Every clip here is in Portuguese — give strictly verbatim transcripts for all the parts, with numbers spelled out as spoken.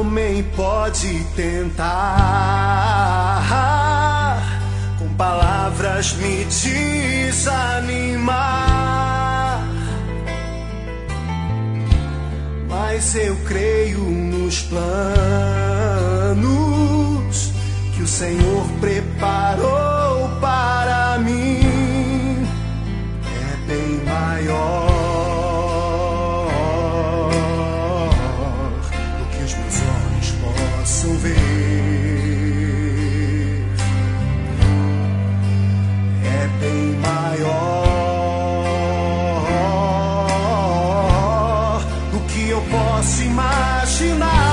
homem pode tentar com palavras me desanimar, mas eu creio nos planos que o Senhor preparou para mim. É bem maior do que os meus olhos possam ver. É bem maior do que eu posso imaginar.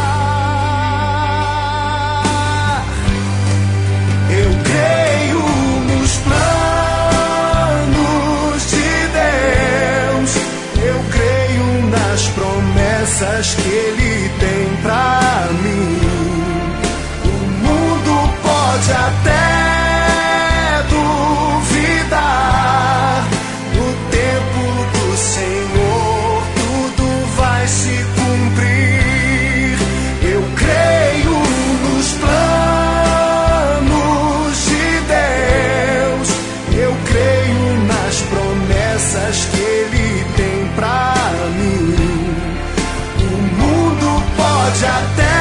Eu creio nos planos de Deus, eu creio nas promessas que Ele tem pra mim. O mundo pode até duvidar, no tempo do Senhor tudo vai se cumprir. Eu creio nos planos de Deus, eu creio nas promessas que Ele tem pra mim. O mundo pode até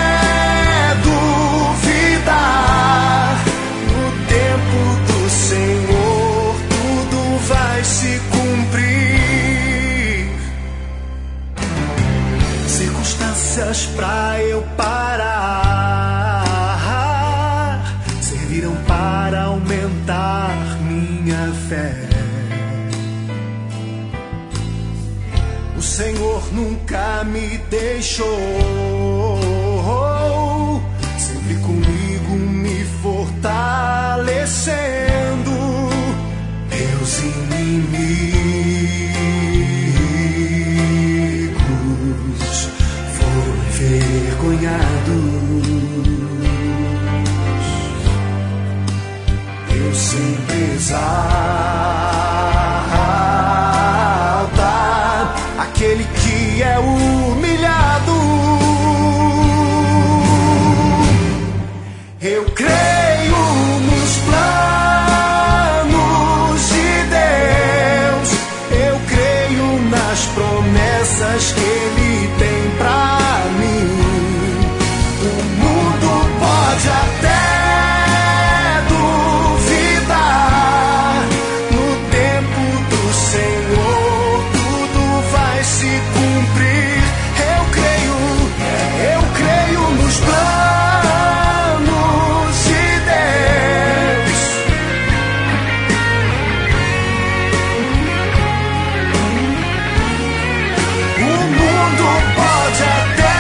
duvidar, no tempo do Senhor tudo vai se cumprir. Circunstâncias pra eu parar serviram para aumentar minha fé. O Senhor nunca me deixou, sempre comigo me fortalecendo. Meus inimigos foram envergonhados. Deus sempre exalta aquele que é humilhado. Eu creio nos planos de Deus, eu creio nas promessas que Ele tem pra mim. O mundo pode até duvidar, no tempo do Senhor tudo vai se cumprir. Eu creio, eu creio nos planos de Deus. O mundo pode até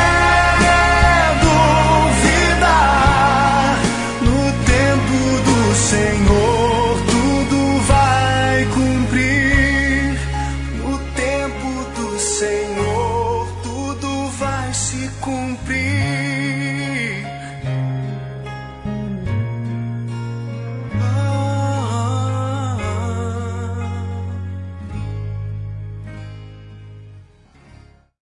duvidar, no tempo do Senhor tudo vai cumprir. No tempo do Senhor tudo vai se cumprir.